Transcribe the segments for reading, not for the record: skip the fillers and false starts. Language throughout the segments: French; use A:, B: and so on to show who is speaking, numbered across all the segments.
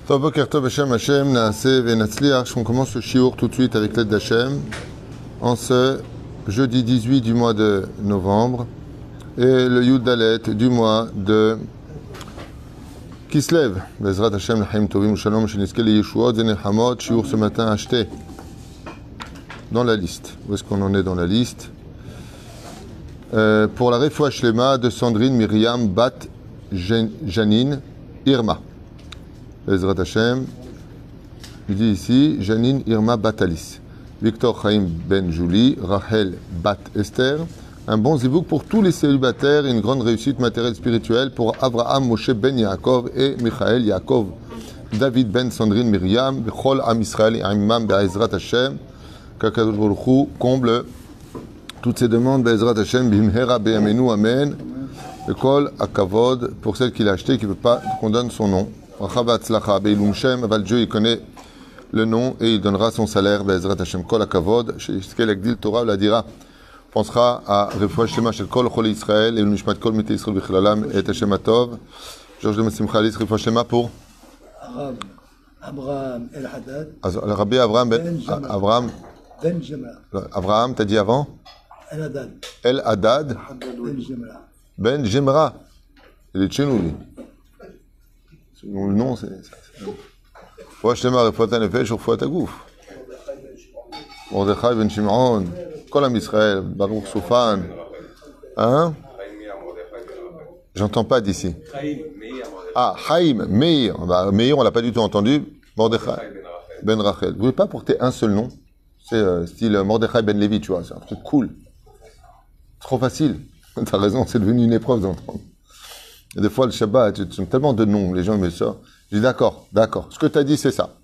A: Tov Boker Tov Hashem Hashem Naaseh Venatzliach. On commence le shiur tout de suite avec l'aide d'Hashem en ce jeudi 18 du mois de novembre et le Yud Dalet du mois de Kislev. Bezrat Hashem L'chaim Tovim Shalom Sheniske Le Yeshuot Zenelhamot. Shiur ce matin acheté dans la liste. Où est-ce qu'on en est dans la liste? Pour la Refoua Shlema de Sandrine Myriam Bat Janine Irma. Bezrat Hashem, il dit ici Janine Irma Batalis, Victor Chaim Ben Julie, Rachel Bat Esther. Un bon zivouk pour tous les célibataires et une grande réussite matérielle et spirituelle pour Abraham Moshe Ben Yaakov et Michael Yaakov David Ben Sandrine Myriam, Bechol Am Israël et Imam Bezrat Hashem. Qu'Akadosh Baruch Hu comble toutes ces demandes, Bezrat Hashem, Bimhera Be'amenu, Amen. Le Kol Akavod, pour celle qui l'a acheté, qui ne veut pas qu'on donne son nom. Dieu il connaît le nom et il donnera son salaire. Bezrat Hashem Kol Akavod, Sheiskei Agdil Torah Ladira. Pensera à Refoua Shlema Shel Kol Choli Israël et Nishmat Kol Mitei Yisrael Bichlalam et Hashem Atov. Georges de Massimcha Alis, Refoua Shlema pour
B: Abraham El Haddad.
A: Rabbi Abraham
B: Ben Jamra.
A: Abraham, t'as dit avant?
B: El Haddad.
A: El Haddad
B: Ben Jamra.
A: Ben Jemra. Il est de chez nous, lui. Le nom, c'est. Refoua Shlema, Refoua Nefesh, Refoua Tagouf. Mordechai Ben Shimon, Kol Am Israël, Baruch Soufan. Hein? J'entends pas d'ici. Ah, Chaim, Meir. Bah, Meir, on l'a pas du tout entendu. Mordechai Ben Rachel. Vous voulez pas porter un seul nom? C'est style Mordechai Ben Levi, tu vois. C'est un truc cool. Trop facile. T'as raison, c'est devenu une épreuve d'entendre. Et des fois, le Shabbat, tu as tellement de noms, les gens me ça. Je dis d'accord. Ce que tu as dit, c'est ça.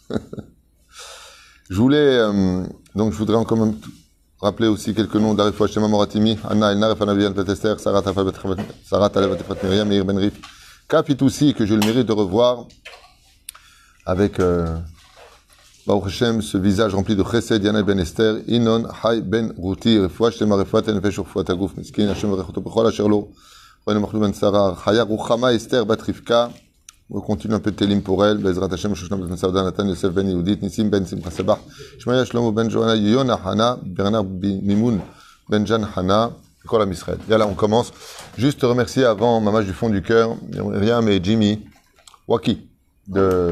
A: Je voudrais encore même rappeler aussi quelques noms d'Arifou Hashem Moratimi, Anna El Naref Anavian Petester, Sarat Alevat Efrat Myriam, Meir Ben Rif, Kapitoussi, que j'ai le mérite de revoir avec Baruch Hashem, ce visage rempli de Chesed, Yana Ben Esther, Inon Hay Ben Routi, Refoua Hashem Arefat Nefesh Refoua Tagouf, Miskin Hashem Rechoto Bechol Asherlo, René Machlou Ben Sarah, Chaya Ruchama Esther Bat Rivka. On continue un peu de télim pour elle. Bezrat Hashem, Shoshna Ben Savda, Nathan, Yosef Ben Yehudit, Nissim Ben Simcha Sabach, Shmaya Shlomo Ben Johanna, Yona Hana, Bernard Mimoun, Ben Jan Hana, Kol Am Israël. Et là, on commence. Juste remercier avant, Mamash du fond du cœur, Myriam et Jimmy Waki de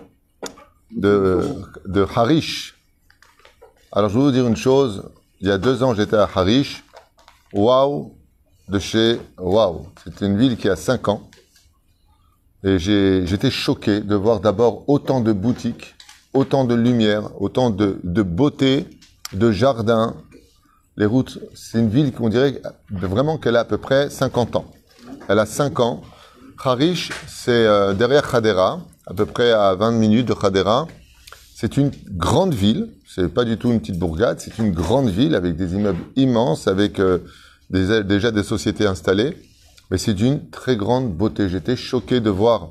A: Harish. Alors, je vais vous dire une chose. Il y a 2 ans, j'étais à Harish. Waouh! De chez Waouh! C'était une ville qui a 5 ans. Et j'étais choqué de voir d'abord autant de boutiques, autant de lumière, autant de beauté, de jardins. Les routes, c'est une ville qu'on dirait vraiment qu'elle a à peu près 50 ans. Elle a 5 ans. Harish, c'est derrière Hadera, à peu près à 20 minutes de Hadera. C'est une grande ville, c'est pas du tout une petite bourgade, c'est une grande ville avec des immeubles immenses, avec déjà des sociétés installées. Mais c'est d'une très grande beauté. J'étais choqué de voir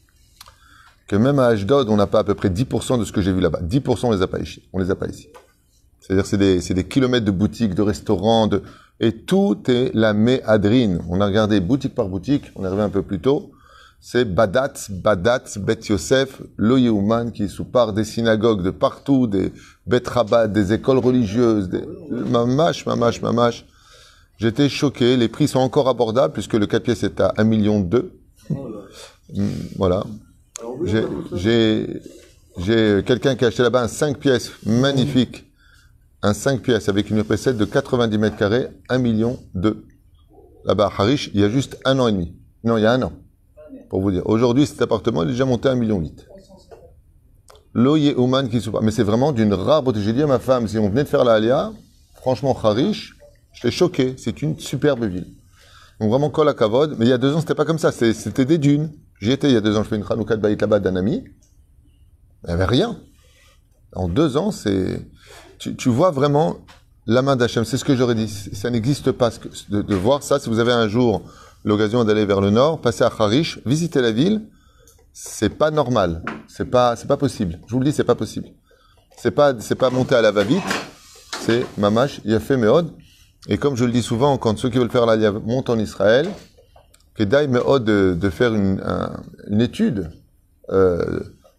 A: que même à Ashdod, on n'a pas à peu près 10% de ce que j'ai vu là-bas. 10% on les a pas ici. C'est-à-dire c'est des kilomètres de boutiques, de restaurants, et tout est la méadrine. On a regardé boutique par boutique, on est arrivé un peu plus tôt. C'est Badatz, Bet Yosef, Lo Yehuman, qui est sous part des synagogues de partout, des Bet Rabat, des écoles religieuses, mamash. J'étais choqué, les prix sont encore abordables puisque le 4 pièces est à 1,2 million. Voilà. J'ai quelqu'un qui a acheté là-bas un 5 pièces magnifique. Un 5 pièces avec une recette de 90 mètres carrés, 1,2 million. Là-bas à Harish, il y a juste 1 an et demi. Non, il y a 1 an. Pour vous dire. Aujourd'hui, cet appartement, il est déjà monté à 1,8 million. Loyer Ouman qui soupe. Mais c'est vraiment d'une rare beauté. J'ai dit à ma femme, si on venait de faire la Alia, franchement, Harish, j'étais choqué, c'est une superbe ville. Donc vraiment Kol Akavod, mais il y a 2 ans, c'était pas comme ça, c'était des dunes. J'y étais il y a 2 ans, je fais une Chanouka de Baït là-bas d'un ami. Il n'y avait rien. En 2 ans, tu vois vraiment la main d'Hachem. C'est ce que j'aurais dit. Ça n'existe pas de voir ça. Si vous avez un jour l'occasion d'aller vers le nord, passer à Harish, visiter la ville, c'est pas normal. C'est pas possible. Je vous le dis, c'est pas possible. C'est pas monter à la va-vite. C'est Mamash, Yafé Meod. Et comme je le dis souvent, quand ceux qui veulent faire l'Aliyah montent en Israël, Kedai Meod de faire une étude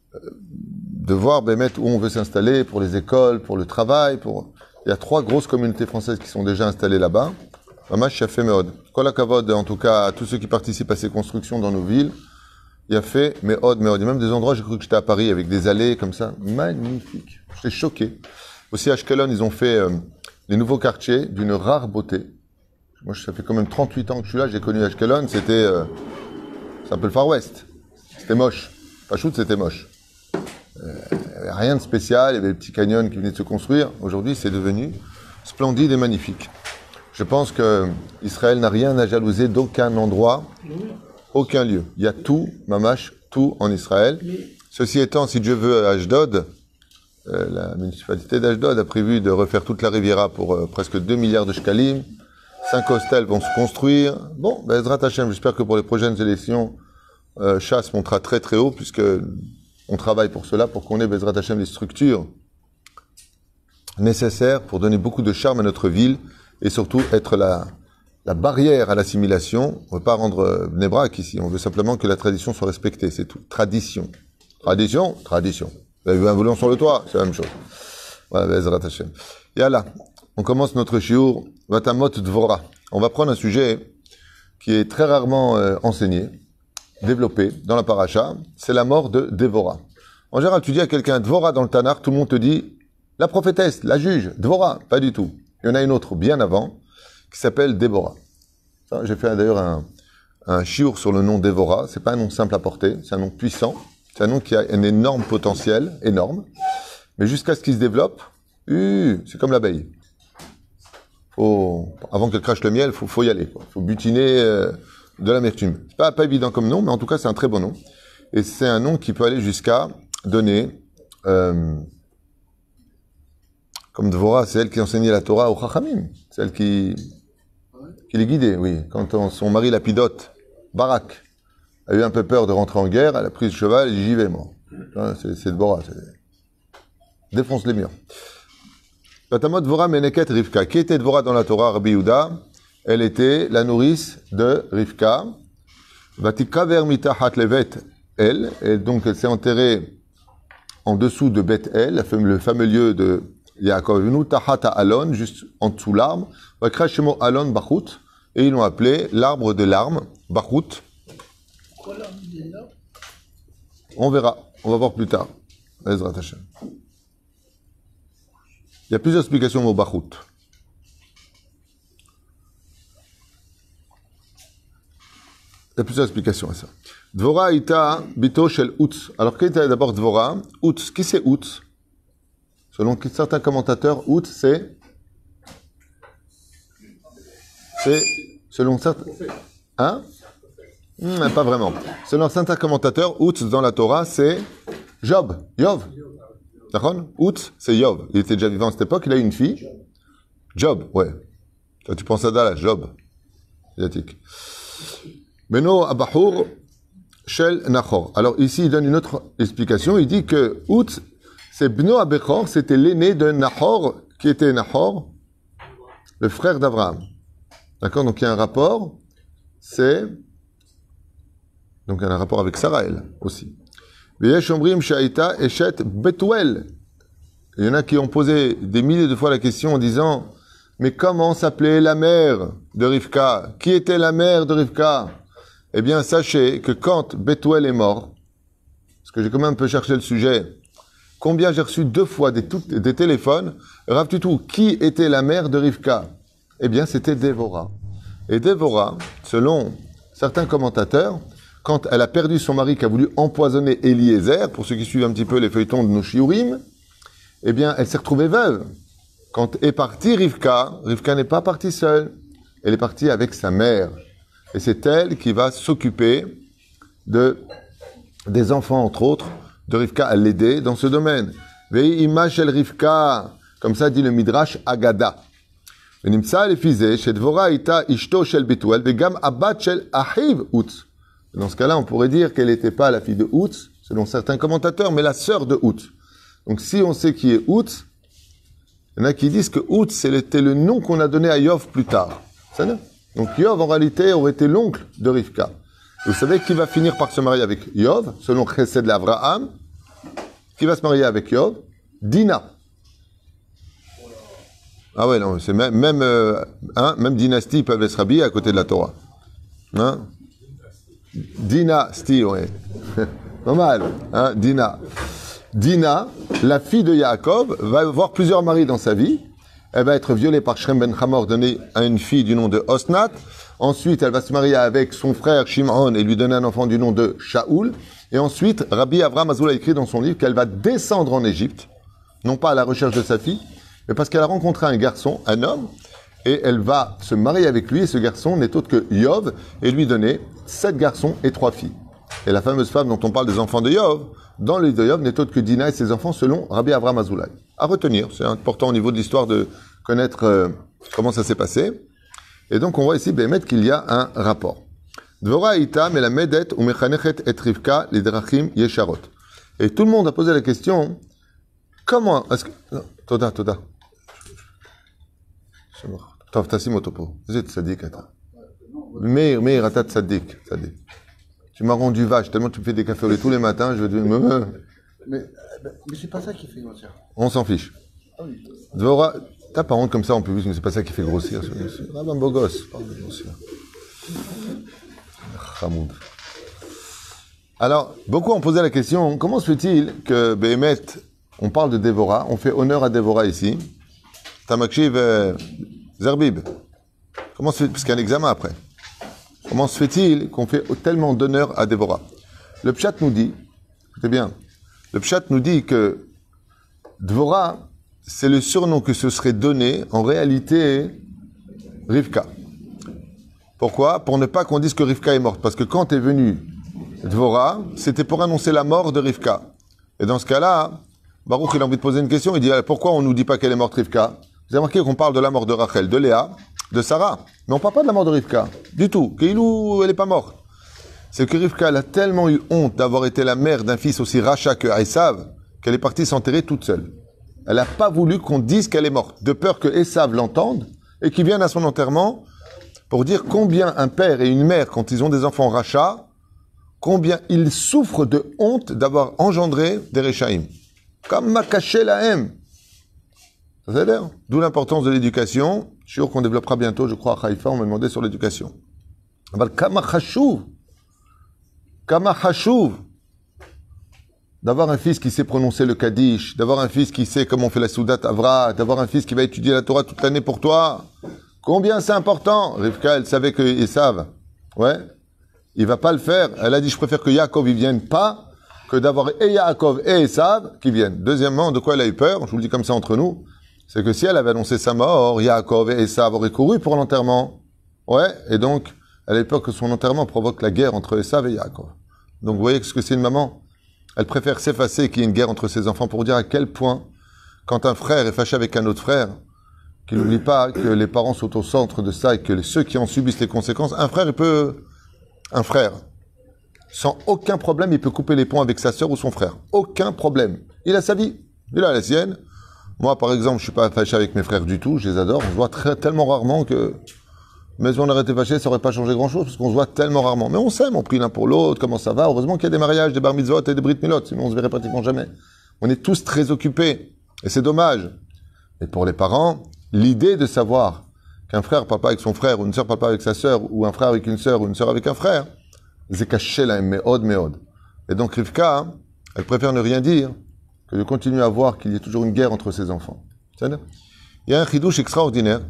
A: de voir Bémet où on veut s'installer pour les écoles, pour le travail. Il y a 3 grosses communautés françaises qui sont déjà installées là-bas. Mamash Yafé Meod. Kol HaKavod, en tout cas, à tous ceux qui participent à ces constructions dans nos villes. Yafé Meod, Meod. Il y a même des endroits, j'ai cru que j'étais à Paris, avec des allées comme ça. Magnifique. J'étais choqué. Aussi à Ashkelon, ils ont fait les nouveaux quartiers d'une rare beauté. Moi, ça fait quand même 38 ans que je suis là. J'ai connu Ashkelon. C'est un peu le Far West. C'était moche. Pachout, c'était moche. Il n'y avait rien de spécial. Il y avait des petits canyons qui venaient de se construire. Aujourd'hui, c'est devenu splendide et magnifique. Je pense que Israël n'a rien à jalouser d'aucun endroit, aucun lieu. Il y a tout, mamash, tout en Israël. Ceci étant, si Dieu veut, à Ashdod, la municipalité d'Ashdod a prévu de refaire toute la Riviera pour presque 2 milliards de shkalim. 5 hostels vont se construire. Bon, Bezrat Hashem, j'espère que pour les prochaines élections, Chasse montera très très haut, puisque on travaille pour cela, pour qu'on ait Bezrat Hashem les structures nécessaires pour donner beaucoup de charme à notre ville et surtout être la barrière à l'assimilation. On ne veut pas rendre Bnei Brak ici, on veut simplement que la tradition soit respectée, c'est tout. Tradition. Tradition, tradition. Vous avez vu un volant sur le toit, c'est la même chose. Voilà, Bezrat Hashem. Yalla, on commence notre shiur Vatamot Dvora. On va prendre un sujet qui est très rarement enseigné, développé dans la paracha, c'est la mort de Dévorah. En général, tu dis à quelqu'un Dvora dans le Tanakh, tout le monde te dit la prophétesse, la juge, Dvora. Pas du tout. Il y en a une autre bien avant qui s'appelle Déborah. J'ai fait d'ailleurs un shiur sur le nom Dévorah. C'est pas un nom simple à porter, c'est un nom puissant. C'est un nom qui a un énorme potentiel, énorme. Mais jusqu'à ce qu'il se développe, c'est comme l'abeille. Avant qu'elle crache le miel, faut y aller. Il faut butiner de l'amertume. C'est pas évident comme nom, mais en tout cas, c'est un très bon nom. Et c'est un nom qui peut aller jusqu'à donner, comme Dvorah, c'est elle qui enseignait la Torah aux Chachamim. C'est elle qui les guidait, oui. Quand son mari Lapidote, Barak, a eu un peu peur de rentrer en guerre, elle a pris le cheval et j'y vais, moi. C'est Dvorah. Défonce les murs. Vatamot Dvorah Meneket Rivka. Qui était Dvorah dans la Torah, Rabbi Yehuda? Elle était la nourrice de Rivka. Vatikaver mitachat levet el. Et donc elle s'est enterrée en dessous de Beth El, le fameux lieu de Yaakov Avinu, Tahata Alon, juste en dessous l'arbre. Vakrashemo Alon Bachut. Et ils l'ont appelé l'arbre de larmes, Bachut. On verra. On va voir plus tard. Ezrat Hashem. Il y a plusieurs explications au mot Bachut. Il y a plusieurs explications à ça. Dvorah ita bito shel Utz. Alors, qui était d'abord Dvorah? Utz. Qui c'est Utz? Selon certains commentateurs, Utz, c'est selon certains... Hein? Pas vraiment. Selon certains commentateurs, Utz dans la Torah, c'est Job. Yov. D'accord? Utz, c'est Yov. Il était déjà vivant à cette époque, il a eu une fille. Job, ouais. Toi, tu penses à Dallas, Job. Asiatique. Beno Abahur Shel Nachor. Alors ici, il donne une autre explication. Il dit que Utz, c'est Beno Abechor, c'était l'aîné de Nahor, qui était Nahor, le frère d'Abraham. D'accord? Donc il y a un rapport, donc il y a un rapport avec Saraël aussi. V'yesh omrim she'aita eshet Betuel. Il y en a qui ont posé des milliers de fois la question en disant mais comment s'appelait la mère de Rivka? Qui était la mère de Rivka? Eh bien, sachez que quand Betuel est mort, parce que j'ai quand même un peu cherché le sujet, combien j'ai reçu 2 fois des téléphones, Rav Tutu, qui était la mère de Rivka? Eh bien, c'était Dévorah. Et Dévorah, selon certains commentateurs, quand elle a perdu son mari qui a voulu empoisonner Eliezer, pour ceux qui suivent un petit peu les feuilletons de nos shiurim, eh bien, elle s'est retrouvée veuve. Quand est partie Rivka, Rivka n'est pas partie seule. Elle est partie avec sa mère. Et c'est elle qui va s'occuper des enfants, entre autres, de Rivka, à l'aider dans ce domaine. Vei ima shel Rivka, comme ça dit le Midrash Agada. Venimtsa lefizeh, chez Dvorah ita ishto shel Betuel, vegam abat shel achiv Utz. Dans ce cas-là, on pourrait dire qu'elle n'était pas la fille de Utz, selon certains commentateurs, mais la sœur de Utz. Donc si on sait qui est Utz, il y en a qui disent que Utz, c'était le nom qu'on a donné à Yov plus tard. Donc Yov, en réalité, aurait été l'oncle de Rivka. Vous savez qui va finir par se marier avec Yov, selon Chesed l'Avraham? qui va se marier avec Yov? Dina. Ah ouais, non, c'est même dynastie peuvent se rhabiller à côté de la Torah. Hein? Dynastie, ouais. Pas mal, hein, Dina. Dina, la fille de Yaakov, va avoir plusieurs maris dans sa vie. Elle va être violée par Shrem ben Hamor, donnée à une fille du nom de Osnat. Ensuite, elle va se marier avec son frère Shimon et lui donner un enfant du nom de Shaoul. Et ensuite, Rabbi Avraham Azoul a écrit dans son livre qu'elle va descendre en Égypte, non pas à la recherche de sa fille, mais parce qu'elle a rencontré un garçon, un homme, et elle va se marier avec lui, et ce garçon n'est autre que Yov, et lui donner 7 garçons et 3 filles. Et la fameuse femme dont on parle des enfants de Yov, dans le livre de Yov, n'est autre que Dina et ses enfants, selon Rabbi Avraham Azoulay. À retenir, c'est important au niveau de l'histoire de connaître comment ça s'est passé. Et donc on voit ici, Bémet, qu'il y a un rapport. Dvora ita melamedet ou mechanechet et Rivka lidrachim yesharot. Et tout le monde a posé la question, comment est-ce que... Toda. טוב, תשים אותו פה. איזה צדיק אתה. מאיר, אתה צדיק. Tu m'as rendu vache, tellement tu me fais des cafés au lait tous les matins, je veux dire...
B: Mais c'est pas ça qui fait grossir.
A: On s'en fiche.
B: Ah oui.
A: Dvora, t'as pas honte comme ça en public, mais c'est pas ça qui fait grossir. Ah ben, beau gosse, pas de grossir. Hamoud. Alors, beaucoup ont posé la question, comment se fait-il que Béhémet, on parle de Dévorah, on fait honneur à Dévorah ici, Tamakchiv Zerbib. Comment se fait, parce qu'il y a un examen après. Comment se fait-il qu'on fait tellement d'honneur à Dévorah? Le Pshat nous dit, écoutez bien, le Pshat nous dit que Dvorah, c'est le surnom que se serait donné, en réalité, Rivka. Pourquoi? Pour ne pas qu'on dise que Rivka est morte. Parce que quand est venu Dvorah, c'était pour annoncer la mort de Rivka. Et dans ce cas-là, Baruch, il a envie de poser une question, il dit, pourquoi on ne nous dit pas qu'elle est morte Rivka? Vous avez remarqué qu'on parle de la mort de Rachel, de Léa, de Sarah, mais on ne parle pas de la mort de Rivka, du tout. Keilou, elle n'est pas morte. C'est que Rivka, elle a tellement eu honte d'avoir été la mère d'un fils aussi rachat que Esav, qu'elle est partie s'enterrer toute seule. Elle n'a pas voulu qu'on dise qu'elle est morte, de peur que Esav l'entende et qu'il vienne à son enterrement pour dire combien un père et une mère, quand ils ont des enfants rachats, combien ils souffrent de honte d'avoir engendré des Rechaïm. Comme m'a caché la haine. Ça c'est l'air. D'où l'importance de l'éducation. Je suis sûr qu'on développera bientôt, je crois, à Haïfa, on m'a demandé sur l'éducation. Kama chashuv. D'avoir un fils qui sait prononcer le Kaddish, d'avoir un fils qui sait comment on fait la Soudat Avra, d'avoir un fils qui va étudier la Torah toute l'année pour toi. Combien c'est important? Rivka, elle savait qu'ils savent. Ouais. Il va pas le faire. Elle a dit, je préfère que Yaakov y vienne pas, que d'avoir et Yaakov et Esav qui viennent. Deuxièmement, de quoi elle a eu peur? Je vous le dis comme ça entre nous. C'est que si elle avait annoncé sa mort, Yaakov et Esav auraient couru pour l'enterrement. Ouais. Et donc, elle a eu peur que son enterrement provoque la guerre entre Esav et Yaakov. Donc, vous voyez ce que c'est une maman? Elle préfère s'effacer qu'il y ait une guerre entre ses enfants pour dire à quel point, quand un frère est fâché avec un autre frère, qu'il n'oublie pas que les parents sont au centre de ça et que ceux qui en subissent les conséquences, un frère, sans aucun problème, il peut couper les ponts avec sa sœur ou son frère. Aucun problème. Il a sa vie. Il a la sienne. Moi, par exemple, je suis pas fâché avec mes frères du tout. Je les adore. On se voit tellement rarement que, mais si on aurait été fâché, ça aurait pas changé grand chose parce qu'on se voit tellement rarement. Mais on s'aime, on prie l'un pour l'autre. Comment ça va? Heureusement qu'il y a des mariages, des bar mitzvot et des brit milot. Sinon, on se verrait pratiquement jamais. On est tous très occupés. Et c'est dommage. Et pour les parents, l'idée de savoir qu'un frère parle pas avec son frère, ou une sœur parle pas avec sa sœur, ou un frère avec une sœur, ou une sœur avec un frère, c'est caché là, méod. Et donc Rivka, elle préfère ne rien dire que de continuer à voir qu'il y a toujours une guerre entre ses enfants. Il y a un chidouche extraordinaire.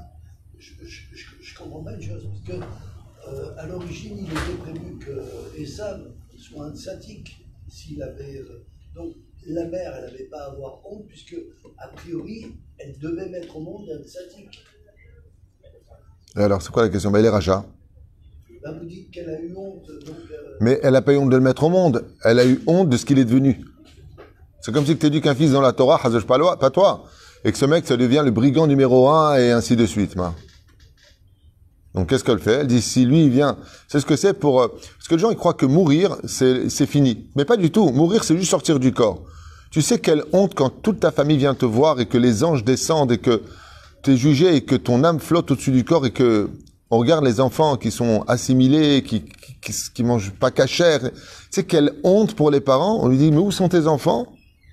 B: Je comprends pas une chose, parce que à l'origine, il était prévu que Esav soit un tzaddik s'il avait. Donc la mère, elle n'avait pas à avoir honte, puisque a priori, elle devait mettre au monde un tzaddik.
A: Et alors, c'est quoi la question? Il est rachat.
B: Là, vous dites qu'elle a eu honte. Donc,
A: Mais elle n'a pas eu honte de le mettre au monde. Elle a eu honte de ce qu'il est devenu. C'est comme si tu éduques un fils dans la Torah, pas toi. Et que ce mec, ça devient le brigand numéro 1 et ainsi de suite. Donc, qu'est-ce qu'elle fait? Elle dit, si lui, il vient, c'est ce que c'est pour... parce que les gens, ils croient que mourir, c'est fini. Mais pas du tout. Mourir, c'est juste sortir du corps. Tu sais quelle honte quand toute ta famille vient te voir et que les anges descendent et que tu es jugé et que ton âme flotte au-dessus du corps et que on regarde les enfants qui sont assimilés, qui mangent pas cachère. Tu sais quelle honte pour les parents. On lui dit, mais où sont tes enfants?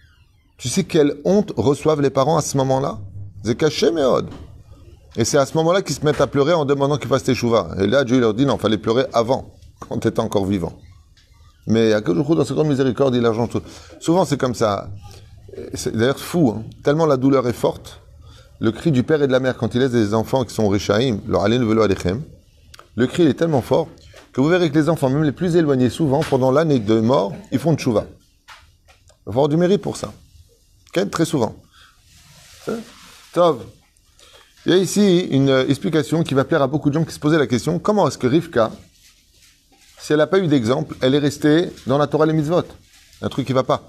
A: Tu sais quelle honte reçoivent les parents à ce moment-là? C'est caché, méode. Et c'est à ce moment-là qu'ils se mettent à pleurer en demandant qu'ils fassent teshuva. Et là, Dieu leur dit non, fallait pleurer avant, quand tu étais encore vivant. Mais à quel jour, dans sa grande miséricorde, il argent tout. Souvent, c'est comme ça. C'est d'ailleurs fou, hein. Tellement la douleur est forte. Le cri du père et de la mère, quand il laisse des enfants qui sont richaïm, leur alé velo alechem, le cri il est tellement fort que vous verrez que les enfants, même les plus éloignés, souvent, pendant l'année de mort, ils font tchouva. Il faut avoir du mérite pour ça. Très souvent. Tov. Il y a ici une explication qui va plaire à beaucoup de gens qui se posaient la question, comment est-ce que Rivka, si elle n'a pas eu d'exemple, elle est restée dans la Torah et les mitzvot? Un truc qui ne va pas.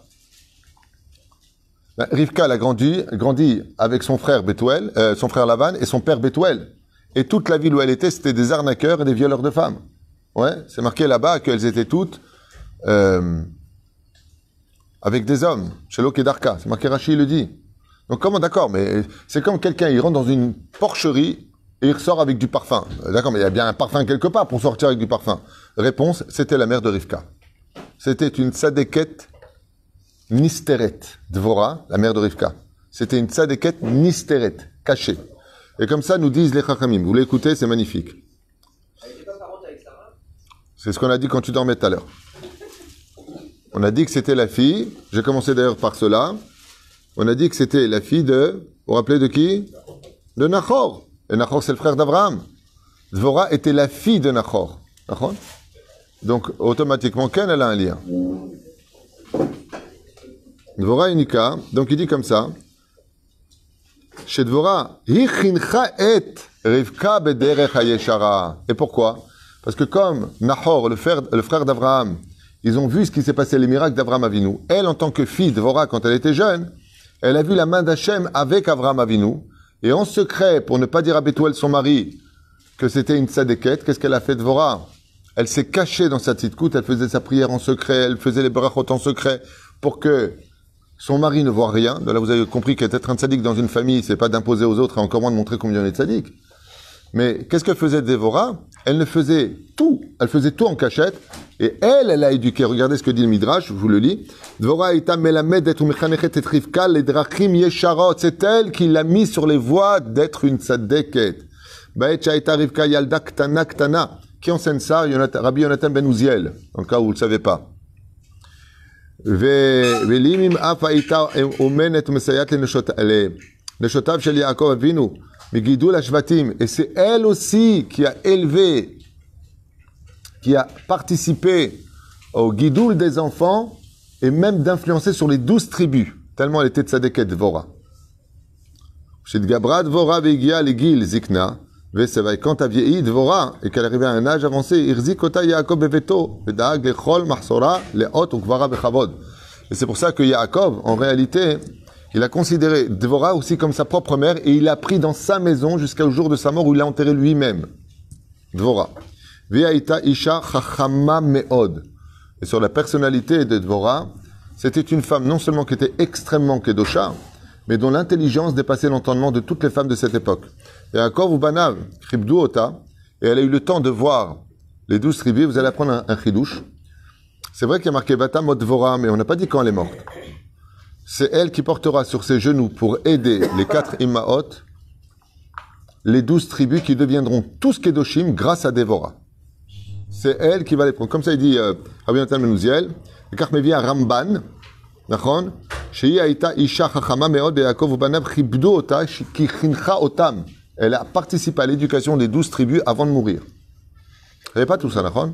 A: Rivka, elle a grandi avec son frère Bethuel, son frère Lavan et son père Bethuel. Et toute la ville où elle était, c'était des arnaqueurs et des violeurs de femmes. Ouais, c'est marqué là-bas qu'elles étaient toutes avec des hommes, chez Lokedarka. C'est marqué, Rashi le dit. Donc comment, d'accord, mais c'est comme quelqu'un, il rentre dans une porcherie et il ressort avec du parfum. D'accord, mais il y a bien un parfum quelque part pour sortir avec du parfum. Réponse, c'était la mère de Rivka. C'était une tzadéket nisteret, Dvora, la mère de Rivka. C'était une tzadéket nisteret, cachée. Et comme ça, nous disent les chachamim. Vous l'écoutez, c'est magnifique. Elle n'était pas parente avec Sarah? C'est ce qu'on a dit quand tu dormais tout à l'heure. On a dit que c'était la fille, j'ai commencé d'ailleurs par cela, on a dit que c'était la fille de, vous vous rappelez de qui? De Nachor. Et Nachor, c'est le frère d'Abraham. Dvora était la fille de Nachor. D'accord? Donc, automatiquement, Ken, elle a un lien. Dvora Inika, donc il dit comme ça, chez Dvora, Hi chincha et Rivka bederech hayeshara. Et pourquoi? Parce que comme Nahor, le frère d'Abraham, ils ont vu ce qui s'est passé, les miracles d'Abraham Avinu. Elle, en tant que fille, Dvora, quand elle était jeune, elle a vu la main d'Hachem avec Abraham Avinu. Et en secret, pour ne pas dire à Bethuel, son mari, que c'était une tzadéket, qu'est-ce qu'elle a fait, Dvora? Elle s'est cachée dans sa tzidkout, elle faisait sa prière en secret, elle faisait les brachot en secret, pour que son mari ne voit rien. De là, vous avez compris qu'être un tzaddik dans une famille, c'est pas d'imposer aux autres et encore moins de montrer combien on est tzaddik. Mais qu'est-ce que faisait Dévora? Elle faisait tout en cachette, et elle a éduqué. Regardez ce que dit le Midrash, je vous le lis. Dvora ita melamedet u mechanechet et Rivka ledrachim yesharot. C'est elle qui l'a mis sur les voies d'être une tzadeket. Ba'et sha'ita Rivka yalda ktana ktana. Qui enseigne ça? Rabbi Yonatan ben Uziel, en cas où vous ne le savez pas. Ve'limim af ha'ita omenet umesayat leneshotav shel Yaakov Avinu. Megidul Ashvatim, et c'est elle aussi qui a élevé, qui a participé au guidoul des enfants et même d'influencer sur les 12 tribus, tellement elle était tzadéket Dvora. Chez Gabra Dvora vegia legil zikna, vesevai quand a vieilli Dvora et qu'elle arrivait à un âge avancé, irzikota Yaakov beveto, vedaag lechol mahsora leot ukvara bechavod. Et c'est pour ça que Yaakov, en réalité, il a considéré Dvora aussi comme sa propre mère et il l'a pris dans sa maison jusqu'au jour de sa mort où il l'a enterré lui-même. Dvora. Ve'aita isha chachama me'od. Et sur la personnalité de Dvora, c'était une femme non seulement qui était extrêmement kedosha, mais dont l'intelligence dépassait l'entendement de toutes les femmes de cette époque. Et Yaakov ou Banav, Kribdu Ota, et elle a eu le temps de voir les 12 tribus. Vous allez apprendre un chidouche. C'est vrai qu'il y a marqué Vatam od Dvora, mais on n'a pas dit quand elle est morte. C'est elle qui portera sur ses genoux pour aider les 4 Immaot, les 12 tribus qui deviendront tous Kedoshim grâce à Dévora. C'est elle qui va les prendre. Comme ça, il dit Rabbi Yonatan ben Uziel, car me vient Ramban, nachon, shehi haïta isha chachama meod Yaakov ubanav chibdu ota ki chincha otam. Elle a participé à l'éducation des 12 tribus avant de mourir. Vous savez pas tout ça, nachon?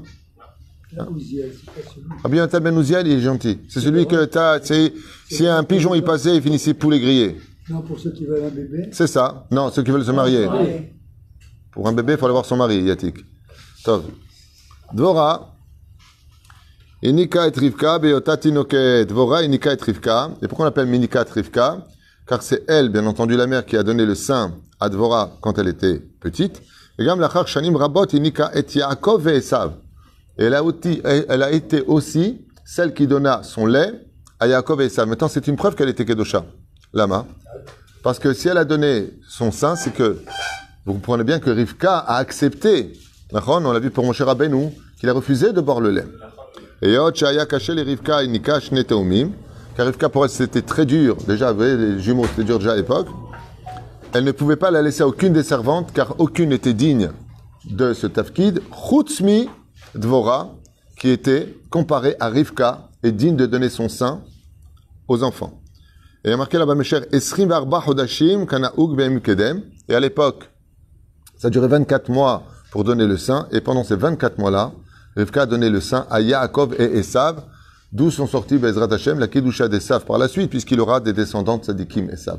A: Rabbi Yonatan ben Uziel, il est gentil. C'est celui que t'as, si un pigeon y passait, il finissait poulet grillé.
B: Non, pour ceux qui veulent un bébé.
A: C'est ça. Non, ceux qui veulent se marier. Pour un bébé, il faut aller voir son mari, Yatik. Tov. Dvora, Inika et Rivka, Beota Tinoket. Dvora, Inika et Rivka. Et pourquoi on l'appelle Minika et Rivka? Car c'est elle, bien entendu, la mère qui a donné le sein à Dvora quand elle était petite. Et Gam Lachar Shanim Rabot, Inika et Yaakov et Esav. Et elle a été aussi celle qui donna son lait à Yaakov et Esav. Maintenant, c'est une preuve qu'elle était Kedosha. Lama. Parce que si elle a donné son sein, c'est que vous comprenez bien que Rivka a accepté. On l'a vu pour Moshe Rabbeinu, qu'il a refusé de boire le lait. Et Yot Shaya Kaché les Rivka Inika Shne Teumim. car Rivka pour elle c'était très dur, déjà, vous voyez, les jumeaux c'était dur déjà à l'époque. Elle ne pouvait pas la laisser à aucune des servantes, car aucune n'était digne de ce tafkid, Chutzmi Dvora, qui était comparé à Rivka et digne de donner son sein aux enfants. Et il y a marqué là-bas, mes chers, Esrim Arba Hodashim Kanaoug Be'em Kedem. Et à l'époque, ça durait 24 mois pour donner le sein, et pendant ces 24 mois-là, Rivka a donné le sein à Yaakov et Esav, d'où sont sortis Bezrat Hashem, la Kedusha d'Esav par la suite, puisqu'il aura des descendants de Sadikim Esav.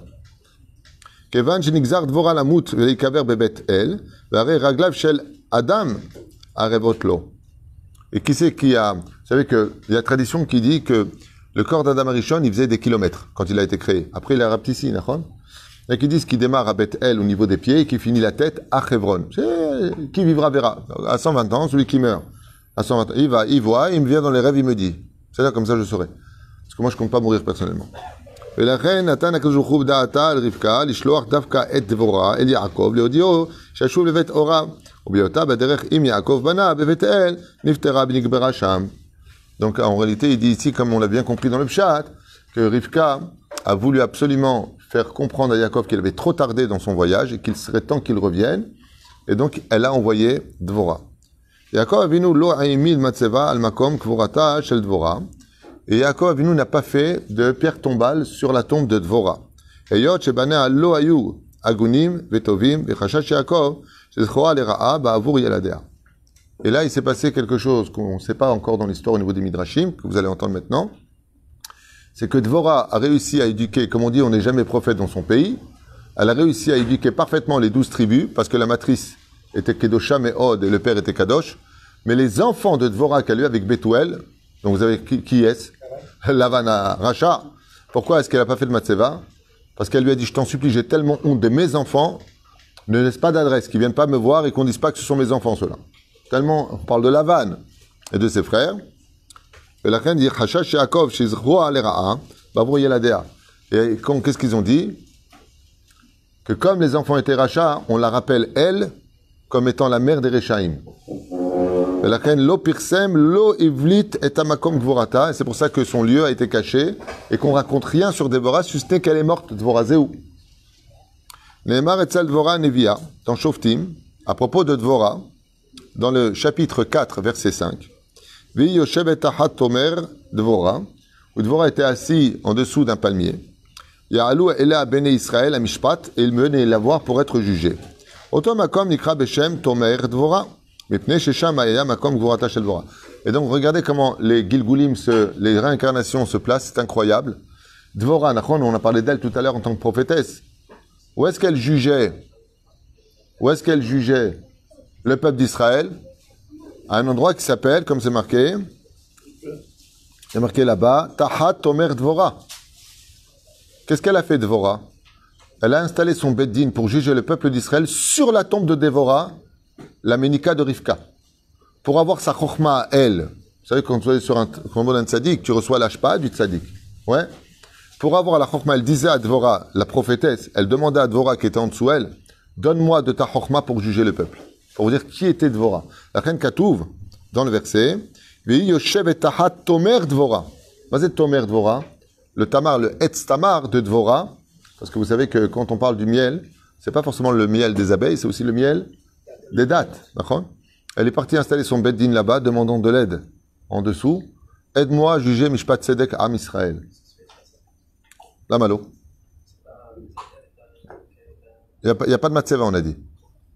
A: Kevan Shenigzar Dvora Lamut Veikaver Bebet El, Vare Raglav Shel Adam Arevot Lo. Et qui c'est qui a... Vous savez qu'il y a la tradition qui dit que le corps d'Adam Arishon, il faisait des kilomètres quand il a été créé. Après, il est rapetissé, d'accord ? Et qui disent qu'il démarre à Beth El au niveau des pieds et qui finit la tête à Hebron. Qui vivra verra. À 120 ans, celui qui meurt. À 120 ans, il voit, il me vient dans les rêves, il me dit. C'est là, comme ça, je saurai. Parce que moi, je compte pas mourir personnellement. Et la reine Natan Akajuchub Da'ata al Rivka, l'ishloach Davka et Dvora, el Yaakov, Leodio, Shashuv levet Ora, Ubiota, Baderech im Yaakov Bana, Bevet El, Niftera b'Nigbera Sham. Donc, en réalité, il dit ici, comme on l'a bien compris dans le Pshat, que Rivka a voulu absolument faire comprendre à Yaakov qu'il avait trop tardé dans son voyage et qu'il serait temps qu'il revienne. Et donc, elle a envoyé Dvora. Yaakov Avinu lo aimid matzeva al makom kvorata shel Dvora. Et Yaakov Avinu n'a pas fait de pierre tombale sur la tombe de Dvora. Et Yot shebana lo ayu agunim vetovim vechashash Yaakov shezchoa lera'a ba'avur yaladea. Et là, il s'est passé quelque chose qu'on ne sait pas encore dans l'histoire au niveau des Midrashim, que vous allez entendre maintenant. C'est que Dvora a réussi à éduquer, comme on dit, on n'est jamais prophète dans son pays. Elle a réussi à éduquer parfaitement les 12 tribus, parce que la matrice était Kedosha Me'od et le père était Kadosh. Mais les enfants de Dvora qu'elle a eu avec Bethuel, donc vous avez qui est-ce? Lavana Racha. Pourquoi est-ce qu'elle n'a pas fait de Matseva? Parce qu'elle lui a dit, je t'en supplie, j'ai tellement honte de mes enfants, ne laisse pas d'adresse, qu'ils ne viennent pas me voir et qu'on ne dise pas que ce sont mes enfants, ceux-là. Tellement, on parle de Lavan et de ses frères. Et la reine dit, Hashash Yaakov, Shizroa Lera'a, Bavur Yeladea. Et qu'est-ce qu'ils ont dit? Que comme les enfants étaient Racha, on la rappelle, elle, comme étant la mère des Rechaim. Et la reine, Lo Pirsem, Lo Ivlit et Amakom Gvorata. Et c'est pour ça que son lieu a été caché et qu'on raconte rien sur Déborah, si ce n'est qu'elle est morte, Dvora Zéou. Neymar Etzal Dvora Nevia, dans Shoftim, à propos de Dvora, dans le chapitre 4, verset 5. Vi Yoshevet Tahat Tomer Dvora, où Dvora était assis en dessous d'un palmier. Ya'alou Ela Bene Israël à Mishpat, et il venait la voir pour être jugé. Otom Makom Nikra Beshem Tomer Dvora, Mipne Shesham Aya Makom Gvorata Shel Dvora. Et donc regardez comment les Gilgulim, les réincarnations se placent, c'est incroyable. Dvora, on a parlé d'elle tout à l'heure en tant que prophétesse. Où est-ce qu'elle jugeait? Où est-ce qu'elle jugeait le peuple d'Israël? À un endroit qui s'appelle, comme c'est marqué là-bas, Tahat Tomer Dvora. Qu'est-ce qu'elle a fait, Dvora? Elle a installé son beddin pour juger le peuple d'Israël sur la tombe de Déborah, la Ménika de Rivka. Pour avoir sa chokhma à elle. Vous savez, quand tu es sur un combo d'un tzaddik, tu reçois l'ashpa du tzaddik. Ouais. Pour avoir la chokhma, elle disait à Dvora, la prophétesse, elle demandait à Dvora qui était en dessous elle, donne-moi de ta chokhma pour juger le peuple. Pour vous dire qui était Dvora. La reine Katouv, dans le verset, Vi Yoshev et Tahat Tomer Dvora. Vas-y, Tomer Dvora. Le tamar, le etz tamar de Dvora. Parce que vous savez que quand on parle du miel, c'est pas forcément le miel des abeilles, c'est aussi le miel des dattes. D'accord? Elle est partie installer son beddin là-bas, demandant de l'aide. En dessous, aide-moi à juger Mishpat Tzedek Am Israël. La malo. Il n'y a pas de matzeva, on a dit.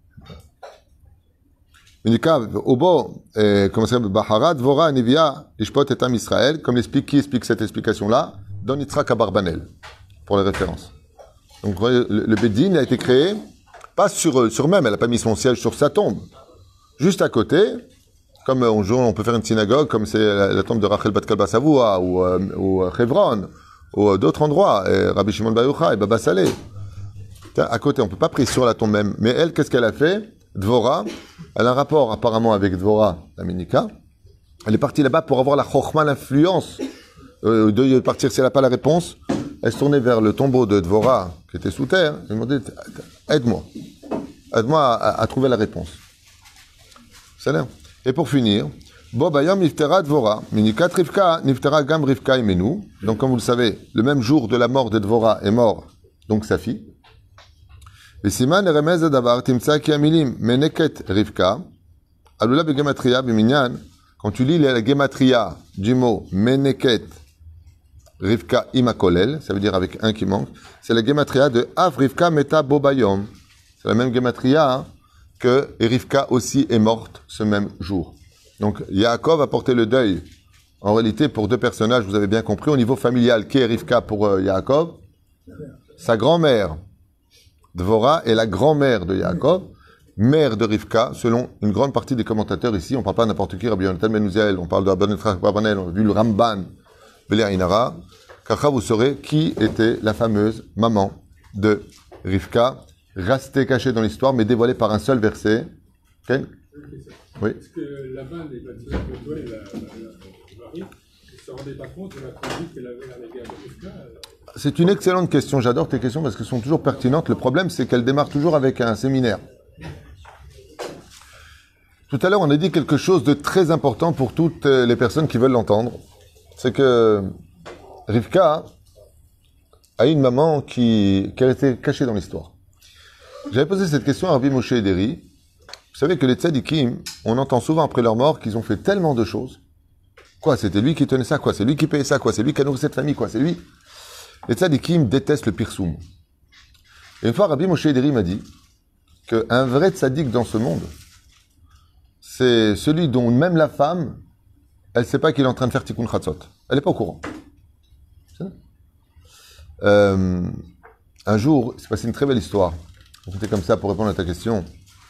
A: Obo, comme ça, Bahara, Dvora, Nivia, Ishpot et Am Israël, comme qui explique cette explication-là, dans Yitzhak Abarbanel, pour les références. Donc, le Beddin a été créé, pas sur même, elle n'a pas mis son siège sur sa tombe. Juste à côté, comme on peut faire une synagogue, comme c'est la tombe de Rachel Bat Kalba Savoua, ou Hebron, ou d'autres endroits, Rabbi Shimon Bar Yochai, et Baba Saleh. À côté, on ne peut pas prier sur la tombe même. Mais elle, qu'est-ce qu'elle a fait? Dvora, elle a un rapport apparemment avec Dvora, la Ménika. Elle est partie là-bas pour avoir la chokhma, l'influence de partir. Si elle n'a pas la réponse, elle se tournait vers le tombeau de Dvora, qui était sous terre. Elle demandait, aide-moi à trouver la réponse. Et pour finir, Bo bayom niftera Dvora. Minikat Rivka, niftera gam Rivka imenu. Donc, comme vous le savez, le même jour de la mort de Dvora est mort, donc sa fille. Vesiman remez davar timtsa ki amilim meneket Rivka. Alula begematria biminyan. Quand tu lis la gematria du mot meneket Rivka imakolel, ça veut dire avec un qui manque, c'est la gematria de Av Rivka meta bobayom. C'est la même gematria que Rivka aussi est morte ce même jour. Donc Yaakov a porté le deuil, en réalité pour deux personnages, vous avez bien compris, au niveau familial, qui est Rivka pour Yaakov? Sa grand-mère. Dvora est la grand-mère de Yaakov, mère de Rivka, selon une grande partie des commentateurs ici. On ne parle pas n'importe qui, Rabbi Yonatan Ben Uziel, on parle de Rabbi Barbanel, on a vu le Ramban, Bele Inara. Car vous saurez qui était la fameuse maman de Rivka, restée cachée dans l'histoire, mais dévoilée par un seul verset. Ken? Oui.
C: Est-ce que Laban est battu avec toi et le mari ne se rendait pas compte de la conduite qu'elle avait à l'égard de Rivka?
A: C'est une excellente question. J'adore tes questions parce qu'elles sont toujours pertinentes. Le problème, c'est qu'elles démarrent toujours avec un séminaire. Tout à l'heure, on a dit quelque chose de très important pour toutes les personnes qui veulent l'entendre. C'est que Rivka a une maman qui a été cachée dans l'histoire. J'avais posé cette question à Rabbi Moshe Ederi. Vous savez que les tzadikim, on entend souvent après leur mort qu'ils ont fait tellement de choses. Quoi, c'était lui qui tenait ça? Quoi, c'est lui qui payait ça? Quoi, c'est lui qui a nourri cette famille? Quoi, c'est lui? Les tzadikim détestent le pirsoum. Et une fois, Rabbi Moshe Ederi m'a dit qu'un vrai tzadik dans ce monde, c'est celui dont même la femme, elle ne sait pas qu'il est en train de faire tikkun chatzot. Elle n'est pas au courant. Un jour, il s'est passé une très belle histoire. C'était comme ça pour répondre à ta question.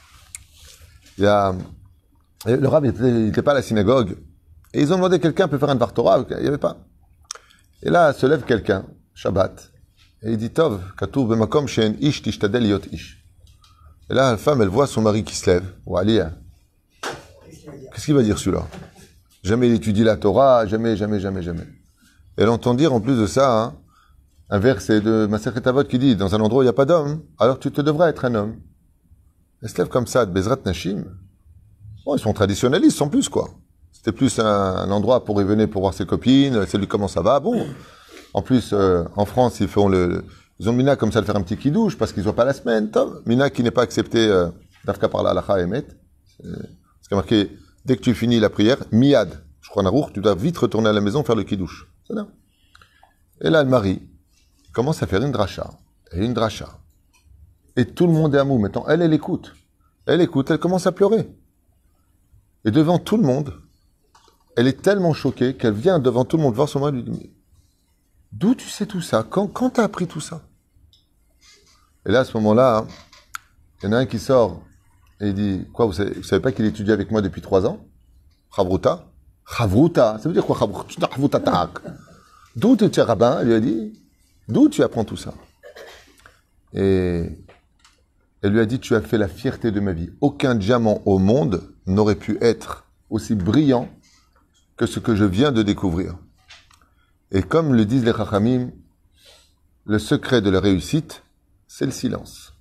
A: Le rabbin n'était pas à la synagogue. Et ils ont demandé quelqu'un peut faire un Dvar Torah. Il n'y avait pas. Et là, se lève quelqu'un, Shabbat, et il dit Tov, Katuv b'makom she'en ish tishtadel yot ish. Et là, la femme, elle voit son mari qui se lève. Ou Ali, qu'est-ce qu'il va dire celui-là? Jamais il étudie la Torah, jamais. Elle entend dire en plus de ça, un verset de Masechet Avot qui dit dans un endroit où il n'y a pas d'homme, alors tu te devrais être un homme. Elle se lève comme ça, de Bezrat Nashim. Bon, ils sont traditionnalistes, sans plus, quoi. C'était plus un endroit pour y venir pour voir ses copines, c'est lui comment ça va. Bon. En plus, en France, ils ont le Mina comme ça de faire un petit kidouche parce qu'ils ne voient pas la semaine. Tom. Mina qui n'est pas accepté d'Afka par la halacha emet. C'est marqué, dès que tu finis la prière, miad, je crois Narour, tu dois vite retourner à la maison faire le kidouche. C'est là. Et là, le mari commence à faire une dracha. Et une dracha. Et tout le monde est à mou. Maintenant, elle écoute. Elle commence à pleurer. Et devant tout le monde, elle est tellement choquée qu'elle vient devant tout le monde voir son mari et lui dit « D'où tu sais tout ça? Quand t'as appris tout ça ?» Et là, à ce moment-là, il y en a un qui sort et il dit « Quoi, vous savez pas qu'il étudie avec moi depuis 3 ans? Chavruta? Chavruta? Ça veut dire quoi, Chavruta? D'où tu es rabbin ?» Elle lui a dit « D'où tu apprends tout ça ?» Et elle lui a dit « Tu as fait la fierté de ma vie. Aucun diamant au monde n'aurait pu être aussi brillant que ce que je viens de découvrir. » Et comme le disent les Chachamim, le secret de la réussite, c'est le silence.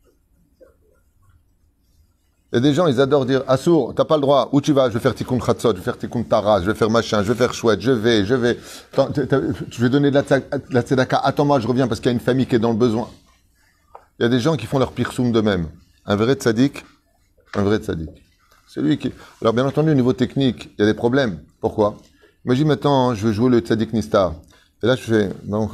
A: Il y a des gens, ils adorent dire « Assour, t'as pas le droit. Où tu vas? Je vais faire tikkun chatzot, je vais faire tikkun taras, je vais faire machin, je vais faire chouette, je vais. Je vais donner de la tzedaka. Attends-moi, je reviens parce qu'il y a une famille qui est dans le besoin. » Il y a des gens qui font leur pirsoum d'eux-mêmes. Un vrai tzaddik. C'est lui qui... Alors, bien entendu, au niveau technique, il y a des problèmes. Pourquoi? Imagine maintenant, je veux jouer le tzaddik nistar. Et là, je fais...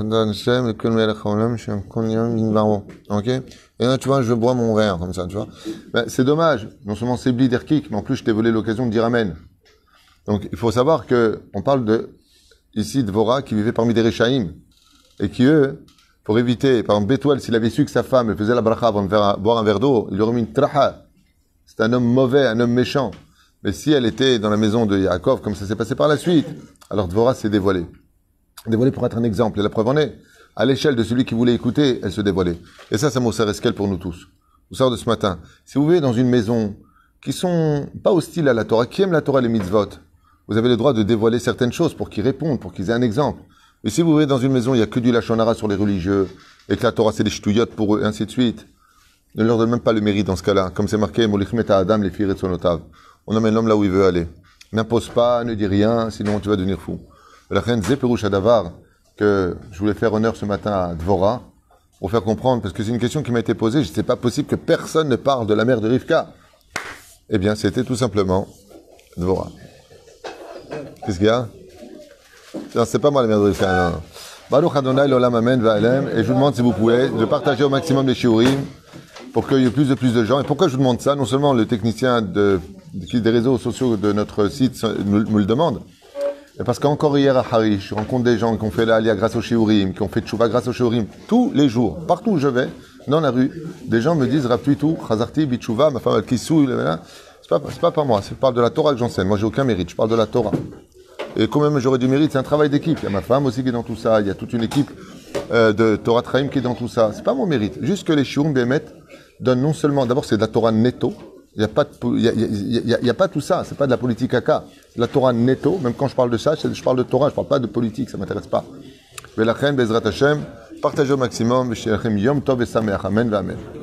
A: Ok? Et là, tu vois, je bois mon verre, comme ça, tu vois. Ben, c'est dommage. Non seulement c'est bli d'erkik, mais en plus, je t'ai volé l'occasion de dire amen. Donc, il faut savoir que on parle ici, de Dvora, qui vivait parmi des Réchaïm. Et qui, eux, pour éviter, par exemple, Bétoile, s'il avait su que sa femme, elle faisait la bracha avant de boire un verre d'eau, il lui aurait mis une traha. C'est un homme mauvais, un homme méchant. Mais si elle était dans la maison de Yaakov, comme ça s'est passé par la suite, alors Dvora s'est dévoilée. Dévoilée pour être un exemple. Et la preuve en est, à l'échelle de celui qui voulait écouter, elle se dévoilait. Et ça m'a esquel pour nous tous. Vous savez de ce matin, si vous vivez dans une maison qui sont pas hostiles à la Torah, qui aiment la Torah et les mitzvot, vous avez le droit de dévoiler certaines choses pour qu'ils répondent, pour qu'ils aient un exemple. Mais si vous vivez dans une maison, il n'y a que du lachon hara sur les religieux, et que la Torah c'est des ch'touillottes pour eux, et ainsi de suite, ne leur donne même pas le mérite dans ce cas-là. Comme c'est marqué, Molichmet à Adam, les filles et sonotav. On amène l'homme là où il veut aller. N'impose pas, ne dis rien, sinon tu vas devenir fou. La reine Zeperouch Adavar, que je voulais faire honneur ce matin à Dvorah, pour faire comprendre, parce que c'est une question qui m'a été posée, c'est pas possible que personne ne parle de la mère de Rivka. Eh bien, c'était tout simplement Dvorah. Qu'est-ce qu'il y a? Non, c'est pas moi la mère de Rivka, non. Baruch Adonai l'olam amen va'alem, et je vous demande si vous pouvez de partager au maximum les shiurim pour qu'il y ait plus de gens. Et pourquoi je vous demande ça? Non seulement le technicien des réseaux sociaux de notre site me le demande, mais parce qu'encore hier à Harish, je rencontre des gens qui ont fait la Aliyah grâce au shiurim, qui ont fait Tchouva grâce au shiurim, tous les jours, partout où je vais, dans la rue, des gens me disent Rav tout, Chazarti, Bitchouva, ma femme Al-Kissou, c'est pas par moi, je parle de la Torah que j'enseigne. Moi j'ai aucun mérite, je parle de la Torah. Et quand même j'aurais du mérite, c'est un travail d'équipe. Il y a ma femme aussi qui est dans tout ça, il y a toute une équipe de Torah Traim qui est dans tout ça. C'est pas mon mérite. Juste que les shiurim Bémet donnent non seulement, d'abord c'est de la Torah netto, il n'y a pas il y a pas tout ça, c'est pas de la politique caca. C'est de la Torah netto, même quand je parle de ça, je parle de Torah, je parle pas de politique, ça m'intéresse pas. Velachem, Bezrat Hashem, partagez au maximum, Yom Tov et Sameach, Amen, Amen.